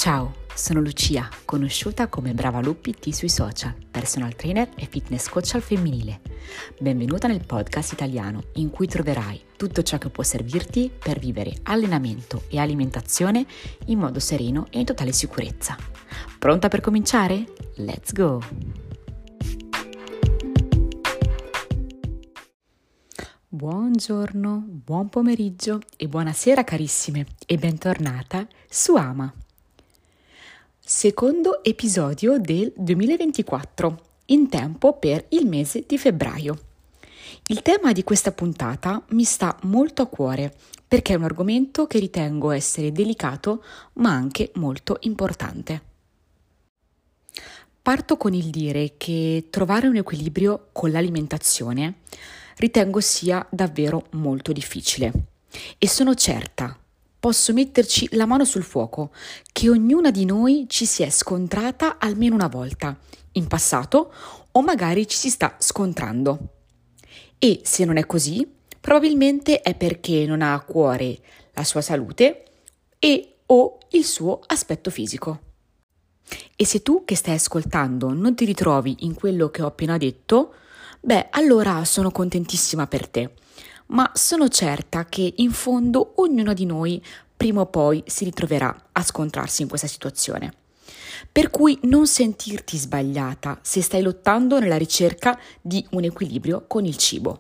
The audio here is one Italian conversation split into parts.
Ciao, sono Lucia, conosciuta come Brava Lupi sui social, personal trainer e fitness coach al femminile. Benvenuta nel podcast italiano in cui troverai tutto ciò che può servirti per vivere allenamento e alimentazione in modo sereno e in totale sicurezza. Pronta per cominciare? Let's go! Buongiorno, buon pomeriggio e buonasera carissime e bentornata su Ama. Secondo episodio del 2024, in tempo per il mese di febbraio. Il tema di questa puntata mi sta molto a cuore perché è un argomento che ritengo essere delicato ma anche molto importante. Parto con il dire che trovare un equilibrio con l'alimentazione ritengo sia davvero molto difficile e sono certa, posso metterci la mano sul fuoco, che ognuna di noi ci si è scontrata almeno una volta, in passato o magari ci si sta scontrando. E se non è così, probabilmente è perché non ha a cuore la sua salute e o il suo aspetto fisico. E se tu che stai ascoltando non ti ritrovi in quello che ho appena detto, allora sono contentissima per te. Ma sono certa che in fondo ognuna di noi prima o poi si ritroverà a scontrarsi in questa situazione. Per cui non sentirti sbagliata se stai lottando nella ricerca di un equilibrio con il cibo.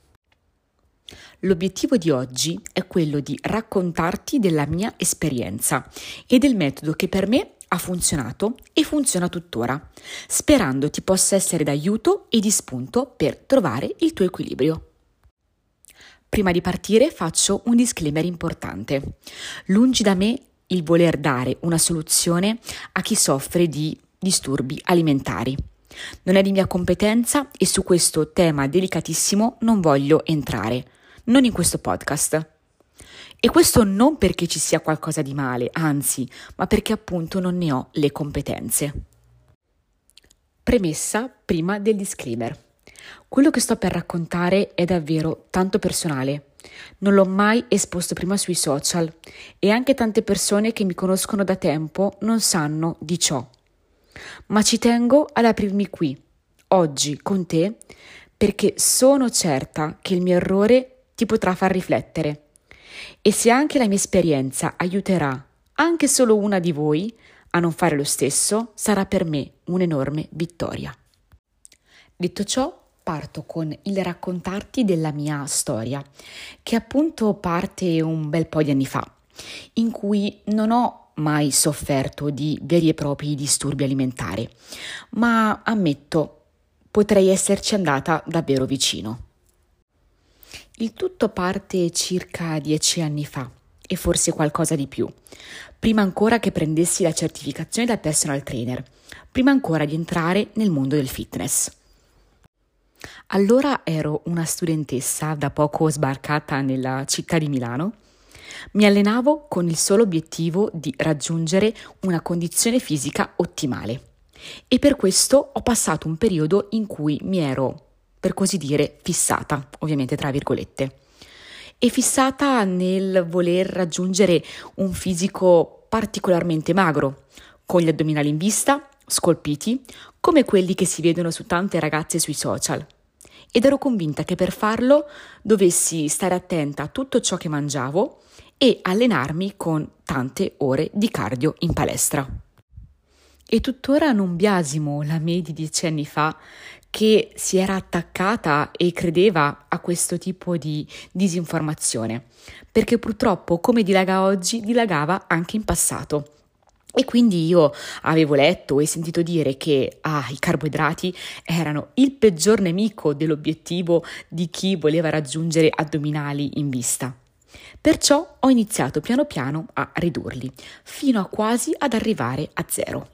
L'obiettivo di oggi è quello di raccontarti della mia esperienza e del metodo che per me ha funzionato e funziona tuttora, sperando ti possa essere d'aiuto e di spunto per trovare il tuo equilibrio. Prima di partire faccio un disclaimer importante. Lungi da me il voler dare una soluzione a chi soffre di disturbi alimentari. Non è di mia competenza e su questo tema delicatissimo non voglio entrare, non in questo podcast. E questo non perché ci sia qualcosa di male, anzi, ma perché appunto non ne ho le competenze. Premessa prima del disclaimer. Quello che sto per raccontare è davvero tanto personale. Non l'ho mai esposto prima sui social e anche tante persone che mi conoscono da tempo non sanno di ciò. Ma ci tengo ad aprirmi qui, oggi, con te, perché sono certa che il mio errore ti potrà far riflettere. E se anche la mia esperienza aiuterà anche solo una di voi a non fare lo stesso, sarà per me un'enorme vittoria. Detto ciò, parto con il raccontarti della mia storia, che appunto parte un bel po' di anni fa, in cui non ho mai sofferto di veri e propri disturbi alimentari, ma ammetto, potrei esserci andata davvero vicino. Il tutto parte circa 10 anni fa e forse qualcosa di più, prima ancora che prendessi la certificazione da personal trainer, prima ancora di entrare nel mondo del fitness. Allora ero una studentessa da poco sbarcata nella città di Milano. Mi allenavo con il solo obiettivo di raggiungere una condizione fisica ottimale e per questo ho passato un periodo in cui mi ero, per così dire, fissata, ovviamente tra virgolette, e fissata nel voler raggiungere un fisico particolarmente magro, con gli addominali in vista, scolpiti, come quelli che si vedono su tante ragazze sui social. Ed ero convinta che per farlo dovessi stare attenta a tutto ciò che mangiavo e allenarmi con tante ore di cardio in palestra. E tuttora non biasimo la me di 10 anni fa che si era attaccata e credeva a questo tipo di disinformazione, perché purtroppo come dilaga oggi, dilagava anche in passato. E quindi io avevo letto e sentito dire che i carboidrati erano il peggior nemico dell'obiettivo di chi voleva raggiungere addominali in vista. Perciò ho iniziato piano piano a ridurli, fino a quasi ad arrivare a 0.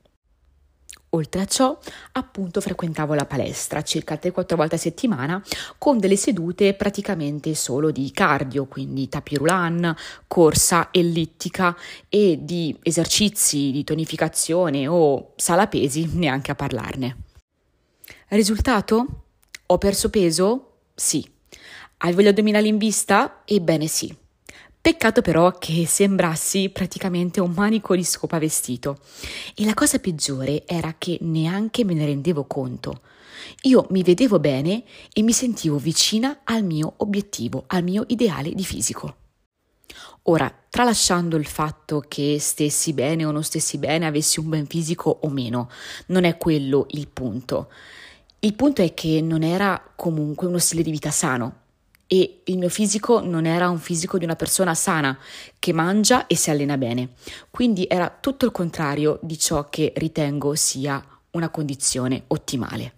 Oltre a ciò, appunto, frequentavo la palestra circa 3-4 volte a settimana con delle sedute praticamente solo di cardio, quindi tapis roulant, corsa ellittica e di esercizi di tonificazione o sala pesi, neanche a parlarne. Risultato? Ho perso peso? Sì. Avevo gli addominali in vista? Ebbene sì. Peccato però che sembrassi praticamente un manico di scopa vestito. E la cosa peggiore era che neanche me ne rendevo conto. Io mi vedevo bene e mi sentivo vicina al mio obiettivo, al mio ideale di fisico. Ora, tralasciando il fatto che stessi bene o non stessi bene, avessi un buon fisico o meno, non è quello il punto. Il punto è che non era comunque uno stile di vita sano. E il mio fisico non era un fisico di una persona sana, che mangia e si allena bene. Quindi era tutto il contrario di ciò che ritengo sia una condizione ottimale.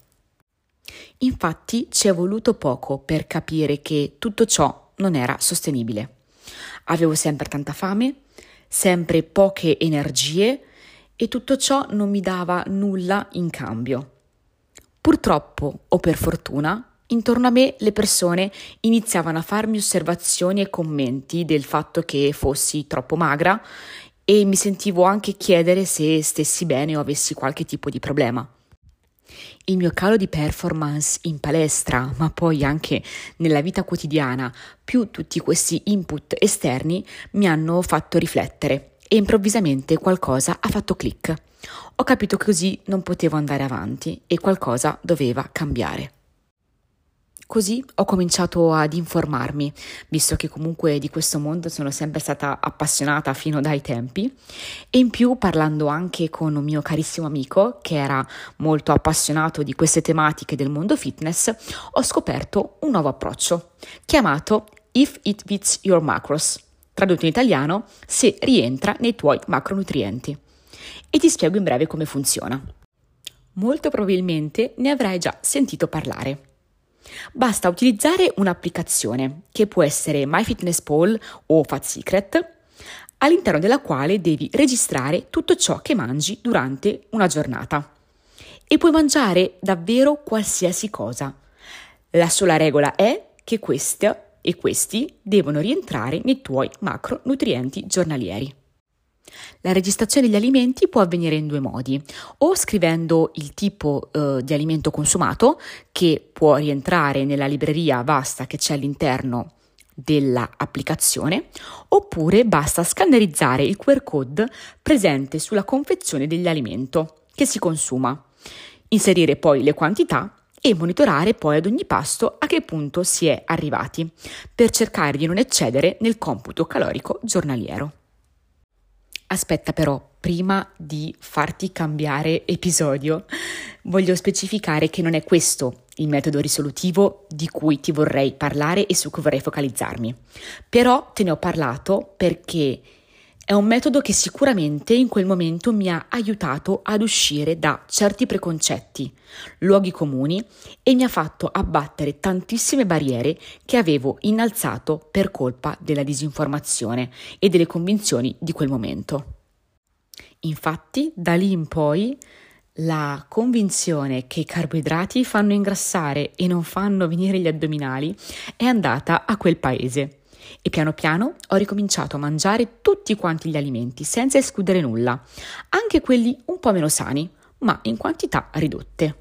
Infatti ci è voluto poco per capire che tutto ciò non era sostenibile. Avevo sempre tanta fame, sempre poche energie e tutto ciò non mi dava nulla in cambio. Purtroppo, o per fortuna, intorno a me le persone iniziavano a farmi osservazioni e commenti del fatto che fossi troppo magra e mi sentivo anche chiedere se stessi bene o avessi qualche tipo di problema. Il mio calo di performance in palestra, ma poi anche nella vita quotidiana, più tutti questi input esterni, mi hanno fatto riflettere e improvvisamente qualcosa ha fatto click. Ho capito che così non potevo andare avanti e qualcosa doveva cambiare. Così ho cominciato ad informarmi, visto che comunque di questo mondo sono sempre stata appassionata fino dai tempi, e in più parlando anche con un mio carissimo amico che era molto appassionato di queste tematiche del mondo fitness, ho scoperto un nuovo approccio chiamato If It Fits Your Macros, tradotto in italiano se rientra nei tuoi macronutrienti. E ti spiego in breve come funziona. Molto probabilmente ne avrai già sentito parlare. Basta utilizzare un'applicazione che può essere MyFitnessPal o FatSecret, all'interno della quale devi registrare tutto ciò che mangi durante una giornata. E puoi mangiare davvero qualsiasi cosa. La sola regola è che questi devono rientrare nei tuoi macronutrienti giornalieri. La registrazione degli alimenti può avvenire in due modi, o scrivendo il tipo di alimento consumato, che può rientrare nella libreria vasta che c'è all'interno dell'applicazione, oppure basta scannerizzare il QR code presente sulla confezione dell'alimento che si consuma, inserire poi le quantità e monitorare poi ad ogni pasto a che punto si è arrivati, per cercare di non eccedere nel computo calorico giornaliero. Aspetta però, prima di farti cambiare episodio, voglio specificare che non è questo il metodo risolutivo di cui ti vorrei parlare e su cui vorrei focalizzarmi. Però te ne ho parlato perché è un metodo che sicuramente in quel momento mi ha aiutato ad uscire da certi preconcetti, luoghi comuni e mi ha fatto abbattere tantissime barriere che avevo innalzato per colpa della disinformazione e delle convinzioni di quel momento. Infatti, da lì in poi, la convinzione che i carboidrati fanno ingrassare e non fanno venire gli addominali è andata a quel paese. E piano piano ho ricominciato a mangiare tutti quanti gli alimenti senza escludere nulla, anche quelli un po' meno sani, ma in quantità ridotte.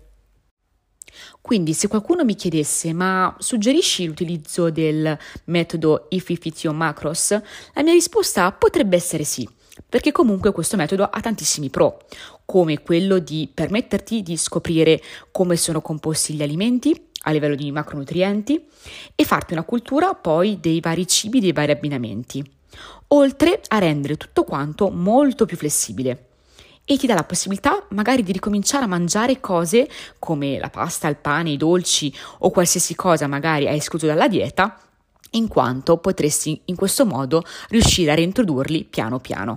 Quindi se qualcuno mi chiedesse ma suggerisci l'utilizzo del metodo If It Fits Your Macros, la mia risposta potrebbe essere sì, perché comunque questo metodo ha tantissimi pro, come quello di permetterti di scoprire come sono composti gli alimenti a livello di macronutrienti e farti una cultura poi dei vari cibi, dei vari abbinamenti, oltre a rendere tutto quanto molto più flessibile e ti dà la possibilità magari di ricominciare a mangiare cose come la pasta, il pane, i dolci o qualsiasi cosa magari hai escluso dalla dieta, in quanto potresti in questo modo riuscire a reintrodurli piano piano.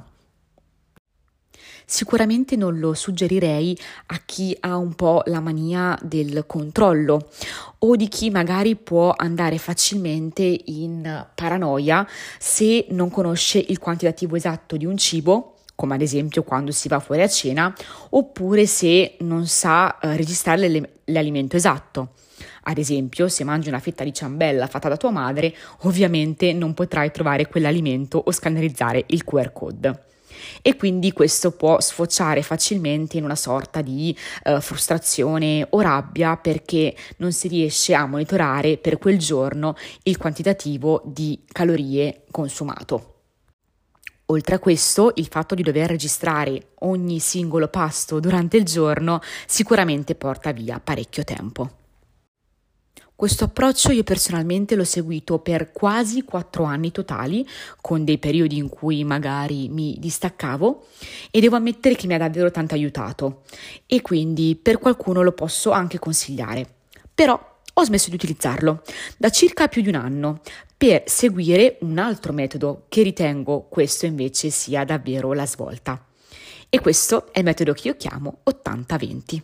Sicuramente non lo suggerirei a chi ha un po' la mania del controllo o di chi magari può andare facilmente in paranoia se non conosce il quantitativo esatto di un cibo, come ad esempio quando si va fuori a cena, oppure se non sa registrare l'alimento esatto. Ad esempio, se mangi una fetta di ciambella fatta da tua madre, ovviamente non potrai trovare quell'alimento o scannerizzare il QR code. E quindi questo può sfociare facilmente in una sorta di frustrazione o rabbia perché non si riesce a monitorare per quel giorno il quantitativo di calorie consumato. Oltre a questo, il fatto di dover registrare ogni singolo pasto durante il giorno sicuramente porta via parecchio tempo. Questo approccio io personalmente l'ho seguito per quasi 4 anni totali, con dei periodi in cui magari mi distaccavo e devo ammettere che mi ha davvero tanto aiutato e quindi per qualcuno lo posso anche consigliare. Però ho smesso di utilizzarlo da circa più di un anno per seguire un altro metodo che ritengo questo invece sia davvero la svolta. E questo è il metodo che io chiamo 80-20.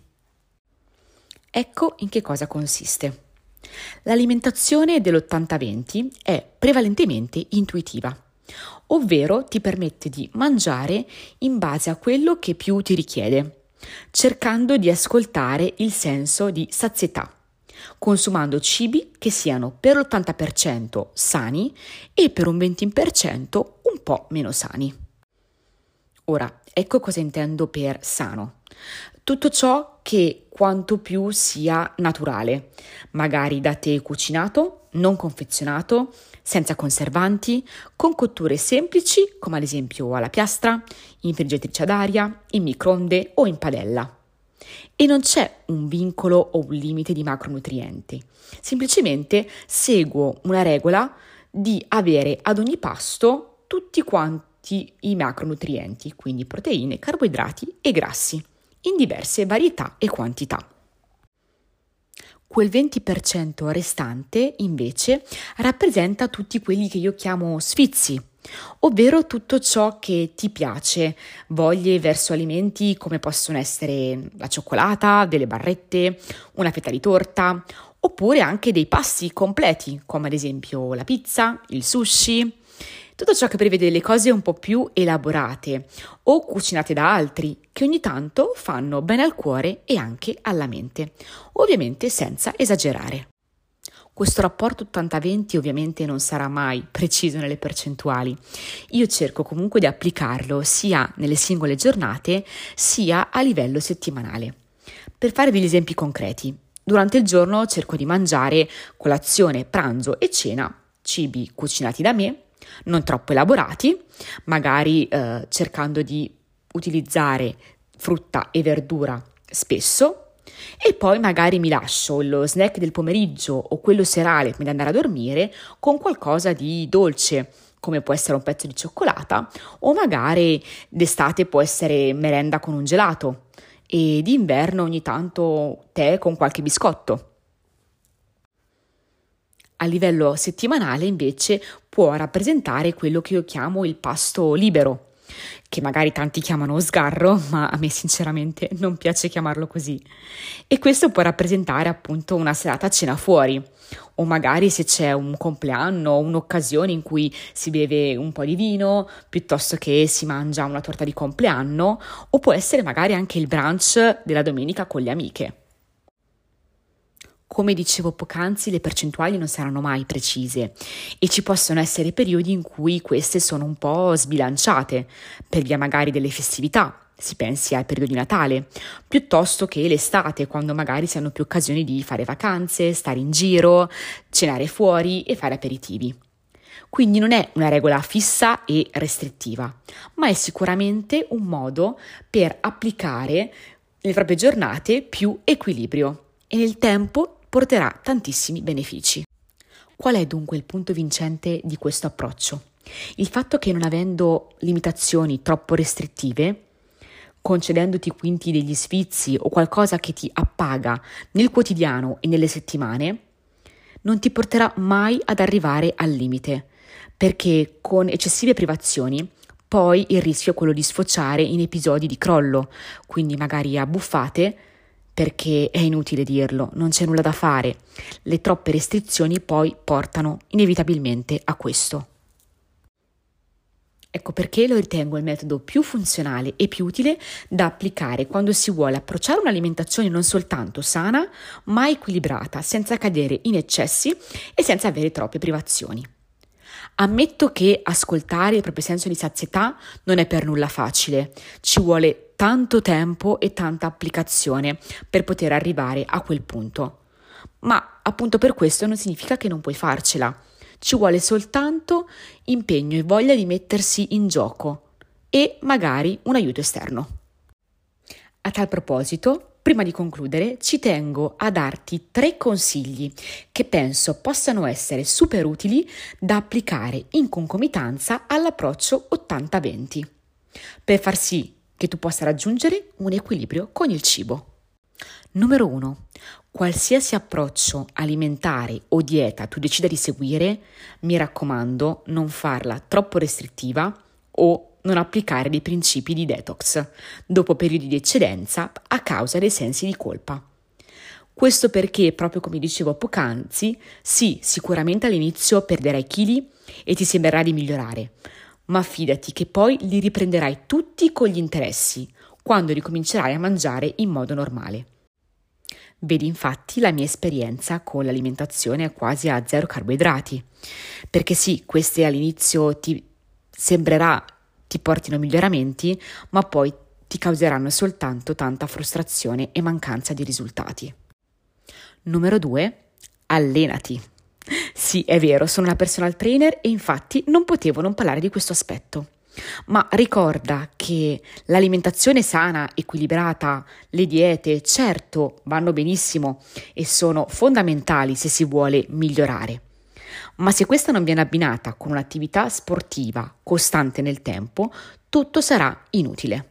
Ecco in che cosa consiste. L'alimentazione dell'80-20 è prevalentemente intuitiva, ovvero ti permette di mangiare in base a quello che più ti richiede, cercando di ascoltare il senso di sazietà, consumando cibi che siano per l'80% sani e per un 20% un po' meno sani. Ora, ecco cosa intendo per sano. Tutto ciò che quanto più sia naturale, magari da te cucinato, non confezionato, senza conservanti, con cotture semplici come ad esempio alla piastra, in friggitrice ad aria, in microonde o in padella. E non c'è un vincolo o un limite di macronutrienti, semplicemente seguo una regola di avere ad ogni pasto tutti quanti i macronutrienti, quindi proteine, carboidrati e grassi, in diverse varietà e quantità. Quel 20% restante, invece, rappresenta tutti quelli che io chiamo sfizi, ovvero tutto ciò che ti piace, voglie verso alimenti come possono essere la cioccolata, delle barrette, una fetta di torta, oppure anche dei pasti completi, come ad esempio la pizza, il sushi. Tutto ciò che prevede le cose un po' più elaborate o cucinate da altri, che ogni tanto fanno bene al cuore e anche alla mente, ovviamente senza esagerare. Questo rapporto 80-20 ovviamente non sarà mai preciso nelle percentuali. Io cerco comunque di applicarlo sia nelle singole giornate sia a livello settimanale. Per fare degli esempi concreti, durante il giorno cerco di mangiare colazione, pranzo e cena, cibi cucinati da me, non troppo elaborati, magari cercando di utilizzare frutta e verdura spesso, e poi magari mi lascio lo snack del pomeriggio o quello serale prima di andare a dormire con qualcosa di dolce, come può essere un pezzo di cioccolata o magari d'estate può essere merenda con un gelato e d'inverno ogni tanto tè con qualche biscotto. A livello settimanale invece può rappresentare quello che io chiamo il pasto libero, che magari tanti chiamano sgarro, ma a me sinceramente non piace chiamarlo così. E questo può rappresentare appunto una serata a cena fuori, o magari se c'è un compleanno o un'occasione in cui si beve un po' di vino, piuttosto che si mangia una torta di compleanno, o può essere magari anche il brunch della domenica con le amiche. Come dicevo poc'anzi, le percentuali non saranno mai precise e ci possono essere periodi in cui queste sono un po' sbilanciate, per via magari delle festività, si pensi al periodo di Natale, piuttosto che l'estate, quando magari si hanno più occasioni di fare vacanze, stare in giro, cenare fuori e fare aperitivi. Quindi non è una regola fissa e restrittiva, ma è sicuramente un modo per applicare nelle proprie giornate più equilibrio e nel tempo porterà tantissimi benefici. Qual è dunque il punto vincente di questo approccio? Il fatto che non avendo limitazioni troppo restrittive, concedendoti quindi degli sfizi o qualcosa che ti appaga nel quotidiano e nelle settimane, non ti porterà mai ad arrivare al limite, perché con eccessive privazioni poi il rischio è quello di sfociare in episodi di crollo, quindi magari a buffate, perché è inutile dirlo, non c'è nulla da fare. Le troppe restrizioni poi portano inevitabilmente a questo. Ecco perché lo ritengo il metodo più funzionale e più utile da applicare quando si vuole approcciare un'alimentazione non soltanto sana, ma equilibrata, senza cadere in eccessi e senza avere troppe privazioni. Ammetto che ascoltare il proprio senso di sazietà non è per nulla facile, ci vuole tanto tempo e tanta applicazione per poter arrivare a quel punto. Ma appunto per questo non significa che non puoi farcela. Ci vuole soltanto impegno e voglia di mettersi in gioco e magari un aiuto esterno. A tal proposito, prima di concludere, ci tengo a darti 3 consigli che penso possano essere super utili da applicare in concomitanza all'approccio 80-20, per far sì che tu possa raggiungere un equilibrio con il cibo. Numero 1. Qualsiasi approccio alimentare o dieta tu decida di seguire, mi raccomando, non farla troppo restrittiva o non applicare dei principi di detox dopo periodi di eccedenza a causa dei sensi di colpa. Questo perché, proprio come dicevo poc'anzi, sì, sicuramente all'inizio perderai chili e ti sembrerà di migliorare, ma fidati che poi li riprenderai tutti con gli interessi, quando ricomincerai a mangiare in modo normale. Vedi infatti la mia esperienza con l'alimentazione quasi a 0 carboidrati, perché sì, queste all'inizio ti portino miglioramenti, ma poi ti causeranno soltanto tanta frustrazione e mancanza di risultati. Numero 2. Allenati. Sì, è vero, sono una personal trainer e infatti non potevo non parlare di questo aspetto. Ma ricorda che l'alimentazione sana, equilibrata, le diete, certo, vanno benissimo e sono fondamentali se si vuole migliorare. Ma se questa non viene abbinata con un'attività sportiva costante nel tempo, tutto sarà inutile.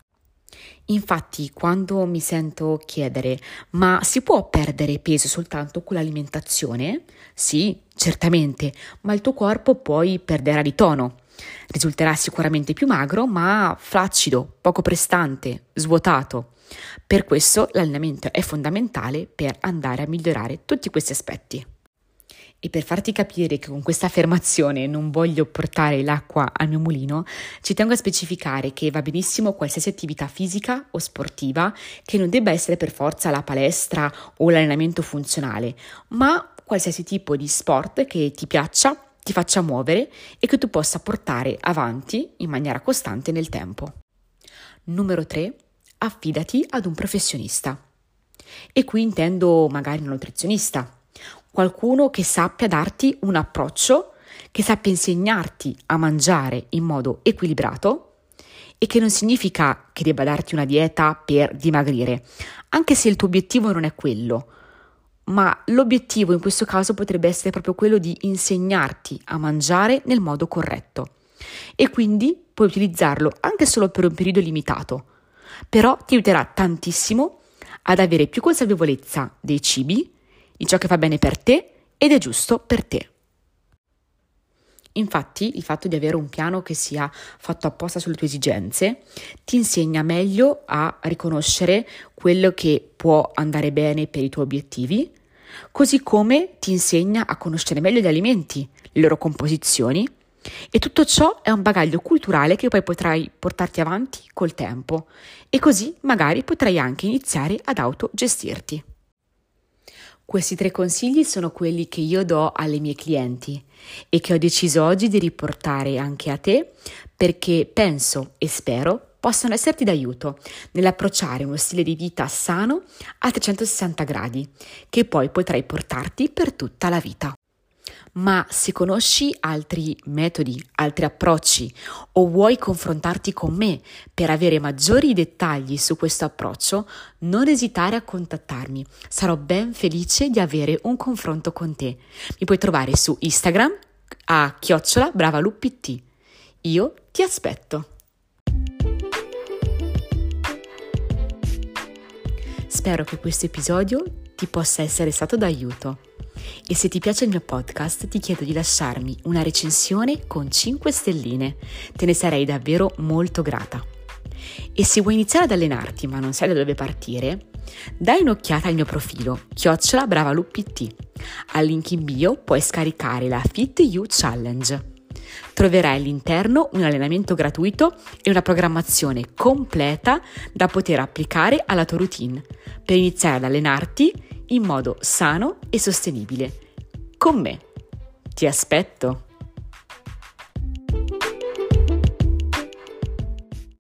Infatti, quando mi sento chiedere: ma si può perdere peso soltanto con l'alimentazione? Sì, certamente, ma il tuo corpo poi perderà di tono. Risulterà sicuramente più magro, ma flaccido, poco prestante, svuotato. Per questo l'allenamento è fondamentale per andare a migliorare tutti questi aspetti. E per farti capire che con questa affermazione non voglio portare l'acqua al mio mulino, ci tengo a specificare che va benissimo qualsiasi attività fisica o sportiva, che non debba essere per forza la palestra o l'allenamento funzionale, ma qualsiasi tipo di sport che ti piaccia, ti faccia muovere e che tu possa portare avanti in maniera costante nel tempo. Numero 3. Affidati ad un professionista. E qui intendo magari un nutrizionista, qualcuno che sappia darti un approccio, che sappia insegnarti a mangiare in modo equilibrato e che non significa che debba darti una dieta per dimagrire, anche se il tuo obiettivo non è quello. Ma l'obiettivo in questo caso potrebbe essere proprio quello di insegnarti a mangiare nel modo corretto e quindi puoi utilizzarlo anche solo per un periodo limitato, però ti aiuterà tantissimo ad avere più consapevolezza dei cibi, di ciò che fa bene per te ed è giusto per te. Infatti, il fatto di avere un piano che sia fatto apposta sulle tue esigenze ti insegna meglio a riconoscere quello che può andare bene per i tuoi obiettivi, così come ti insegna a conoscere meglio gli alimenti, le loro composizioni, e tutto ciò è un bagaglio culturale che poi potrai portarti avanti col tempo e così magari potrai anche iniziare ad autogestirti. Questi 3 consigli sono quelli che io do alle mie clienti e che ho deciso oggi di riportare anche a te perché penso e spero possano esserti d'aiuto nell'approcciare uno stile di vita sano a 360 gradi che poi potrai portarti per tutta la vita. Ma se conosci altri metodi, altri approcci o vuoi confrontarti con me per avere maggiori dettagli su questo approccio, non esitare a contattarmi. Sarò ben felice di avere un confronto con te. Mi puoi trovare su Instagram a @bravalupt. Io ti aspetto. Spero che questo episodio ti possa essere stato d'aiuto. E se ti piace il mio podcast ti chiedo di lasciarmi una recensione con 5 stelline, te ne sarei davvero molto grata. E se vuoi iniziare ad allenarti ma non sai da dove partire, dai un'occhiata al mio profilo @bravalupt. Al link in bio puoi scaricare la Fit You Challenge. Troverai all'interno un allenamento gratuito e una programmazione completa da poter applicare alla tua routine per iniziare ad allenarti in modo sano e sostenibile. Con me. Ti aspetto!